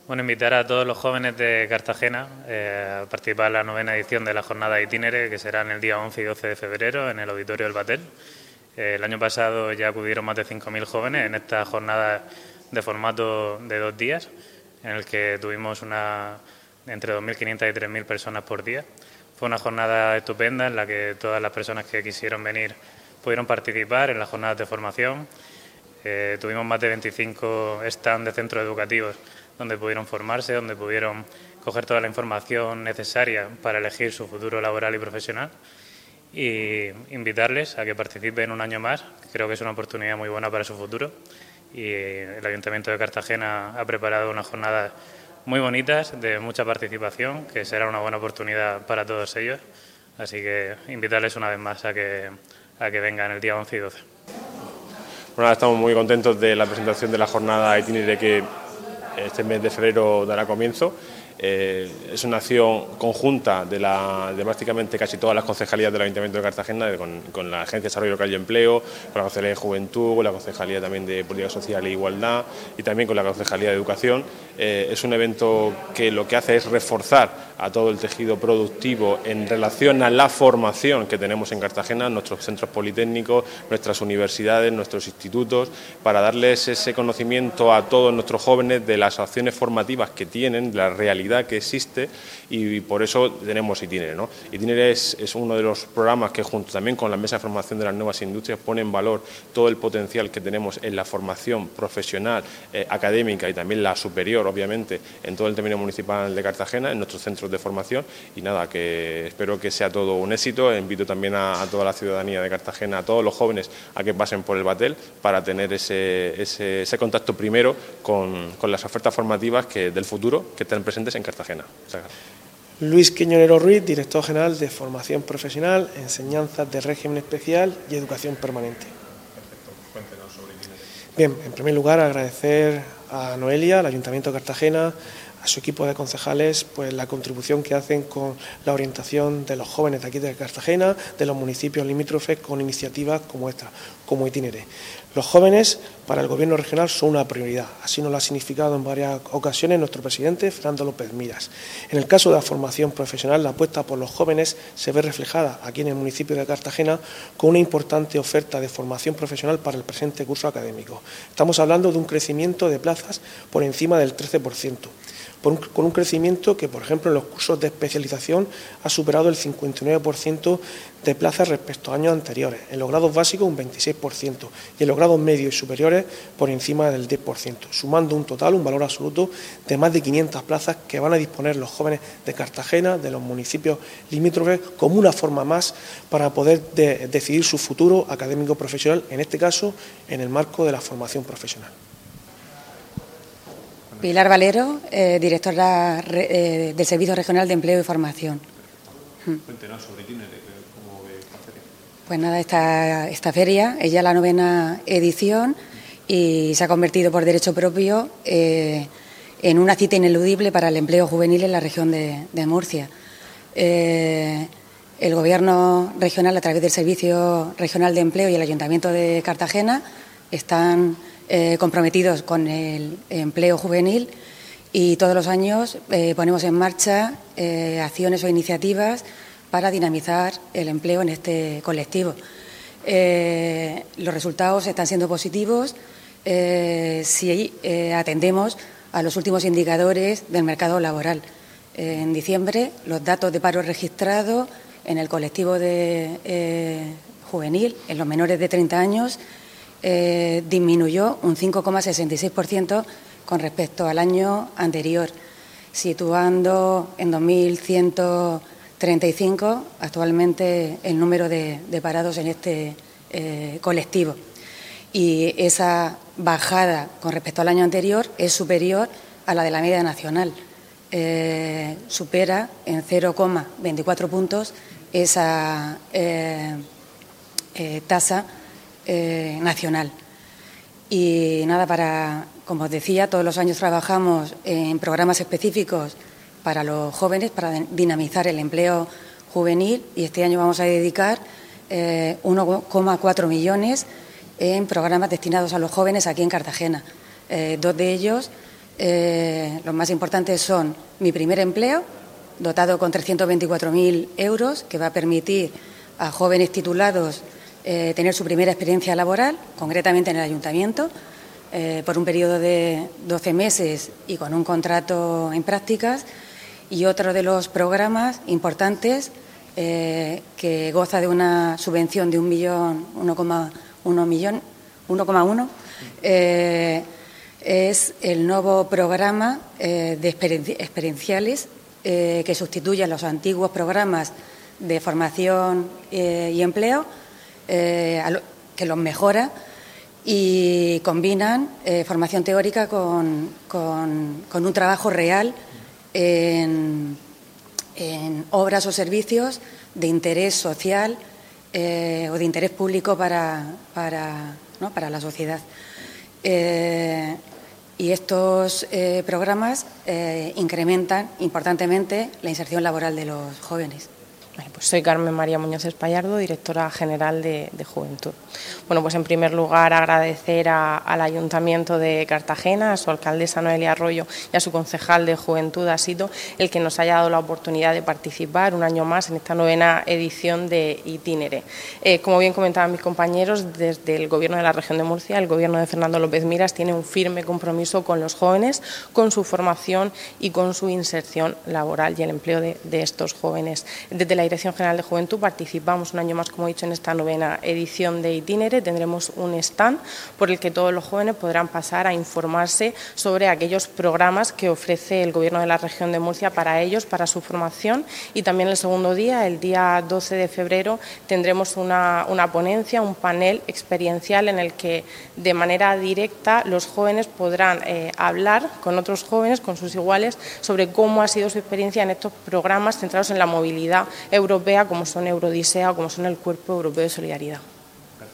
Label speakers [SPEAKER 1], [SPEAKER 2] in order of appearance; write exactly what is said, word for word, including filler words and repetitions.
[SPEAKER 1] Bueno, invitar a todos los jóvenes de Cartagena eh, a participar en la novena edición de la jornada Itinere, que será en el día once y doce de febrero en el Auditorio del Batel. Eh, el año pasado ya acudieron más de cinco mil jóvenes en esta jornada de formato de dos días, en el que tuvimos una entre dos mil quinientas y tres mil personas por día. Fue una jornada estupenda en la que todas las personas que quisieron venir pudieron participar en las jornadas de formación. Eh, tuvimos más de veinticinco stands de centros educativos donde pudieron formarse, donde pudieron coger toda la información necesaria para elegir su futuro laboral y profesional, y invitarles a que participen un año más. Creo que es una oportunidad muy buena para su futuro, y el Ayuntamiento de Cartagena ha preparado unas jornadas muy bonitas, de mucha participación, que será una buena oportunidad para todos ellos. Así que invitarles una vez más a que, a que vengan el día once y doce.
[SPEAKER 2] Bueno, estamos muy contentos de la presentación de la jornada Itinere que este mes de febrero dará comienzo. Eh, es una acción conjunta de, la, de prácticamente casi todas las concejalías del Ayuntamiento de Cartagena, con, con la Agencia de Desarrollo Local y Empleo, con la Concejalía de Juventud, con la Concejalía también de Política Social e Igualdad y también con la Concejalía de Educación. Eh, es un evento que lo que hace es reforzar a todo el tejido productivo en relación a la formación que tenemos en Cartagena, nuestros centros politécnicos, nuestras universidades, nuestros institutos, para darles ese conocimiento a todos nuestros jóvenes de las opciones formativas que tienen, de la realidad que existe, y por eso tenemos Itinere, ¿no? Itinere es, es uno de los programas que, junto también con la Mesa de Formación de las Nuevas Industrias, pone en valor todo el potencial que tenemos en la formación profesional, eh, académica y también la superior, obviamente, en todo el término municipal de Cartagena, en nuestros centros de formación. Y nada, que espero que sea todo un éxito. Invito también a, a toda la ciudadanía de Cartagena, a todos los jóvenes, a que pasen por el Batel para tener ese, ese, ese contacto primero con, con las ofertas formativas que, del futuro que están presentes en Cartagena. Muchas gracias.
[SPEAKER 3] Luis Quiñonero Ruiz, Director General de Formación Profesional, Enseñanzas de Régimen Especial y Educación Permanente.
[SPEAKER 2] Perfecto, cuéntenos sobre Itinere.
[SPEAKER 3] Bien, en primer lugar agradecer a Noelia, al Ayuntamiento de Cartagena, a su equipo de concejales, pues la contribución que hacen con la orientación de los jóvenes de aquí de Cartagena, de los municipios limítrofes, con iniciativas como esta, como Itinere. Los jóvenes para el Gobierno regional son una prioridad, así nos lo ha significado en varias ocasiones nuestro presidente Fernando López Miras. En el caso de la formación profesional, la apuesta por los jóvenes se ve reflejada aquí en el municipio de Cartagena con una importante oferta de formación profesional para el presente curso académico. Estamos hablando de un crecimiento de plazas por encima del trece por ciento. Por un, con un crecimiento que, por ejemplo, en los cursos de especialización ha superado el cincuenta y nueve por ciento de plazas respecto a años anteriores, en los grados básicos un veintiséis por ciento y en los grados medios y superiores por encima del diez por ciento, sumando un total, un valor absoluto de más de quinientas plazas que van a disponer los jóvenes de Cartagena, de los municipios limítrofes, como una forma más para poder de, decidir su futuro académico profesional, en este caso en el marco de la formación profesional.
[SPEAKER 4] Pilar Valero, eh, directora eh, del Servicio Regional de Empleo y Formación.
[SPEAKER 2] Cuéntenos sobre Itinere, ¿cómo ve esta feria?
[SPEAKER 4] Pues nada, esta, esta feria es ya la novena edición y se ha convertido por derecho propio eh, en una cita ineludible para el empleo juvenil en la región de, de Murcia. Eh, el Gobierno regional, a través del Servicio Regional de Empleo y el Ayuntamiento de Cartagena, están Eh, comprometidos con el empleo juvenil y todos los años eh, ponemos en marcha eh, acciones o iniciativas para dinamizar el empleo en este colectivo. Eh, los resultados están siendo positivos eh, si eh, atendemos a los últimos indicadores del mercado laboral. Eh, en diciembre, los datos de paro registrado en el colectivo de, eh, juvenil, en los menores de treinta años, Eh, disminuyó un cinco coma sesenta y seis por ciento con respecto al año anterior, situando en dos mil ciento treinta y cinco actualmente el número de, de parados en este eh, colectivo. Y esa bajada con respecto al año anterior es superior a la de la media nacional. Eh, supera en cero coma veinticuatro puntos esa eh, eh, tasa Eh, nacional. Y nada, para, como os decía, todos los años trabajamos en programas específicos para los jóvenes, para dinamizar el empleo juvenil, y este año vamos a dedicar eh, uno coma cuatro millones en programas destinados a los jóvenes aquí en Cartagena. Eh, dos de ellos Eh, los más importantes son Mi Primer Empleo, dotado con trescientos veinticuatro mil euros, que va a permitir a jóvenes titulados eh, tener su primera experiencia laboral, concretamente en el ayuntamiento, eh, por un periodo de doce meses y con un contrato en prácticas. Y otro de los programas importantes eh, que goza de una subvención de un millón, uno coma uno millón, uno coma uno, eh, es el nuevo programa eh, de experien- experienciales eh, que sustituye a los antiguos programas de formación eh, y empleo, eh, a lo, que los mejora y combinan eh, formación teórica con, con, con un trabajo real en, en obras o servicios de interés social eh, o de interés público para, para, ¿no? para la sociedad. Eh, y estos eh, programas eh, incrementan importantemente la inserción laboral de los jóvenes.
[SPEAKER 5] Pues soy Carmen María Muñoz Espallardo, directora general de, de Juventud. Bueno, pues en primer lugar agradecer a, al Ayuntamiento de Cartagena, a su alcaldesa Noelia Arroyo y a su concejal de Juventud ha sido el que nos haya dado la oportunidad de participar un año más en esta novena edición de Itinere. Eh, como bien comentaban mis compañeros, desde el Gobierno de la Región de Murcia, el Gobierno de Fernando López Miras tiene un firme compromiso con los jóvenes, con su formación y con su inserción laboral y el empleo de, de estos jóvenes. Desde la Dirección General de Juventud participamos un año más, como he dicho, en esta novena edición de Itinere. Tendremos un stand por el que todos los jóvenes podrán pasar a informarse sobre aquellos programas que ofrece el Gobierno de la Región de Murcia para ellos, para su formación. Y también el segundo día, el día doce de febrero, tendremos una, una ponencia, un panel experiencial en el que de manera directa los jóvenes podrán eh, hablar con otros jóvenes, con sus iguales, sobre cómo ha sido su experiencia en estos programas centrados en la movilidad europea, como son Eurodisea o como son el Cuerpo Europeo de Solidaridad.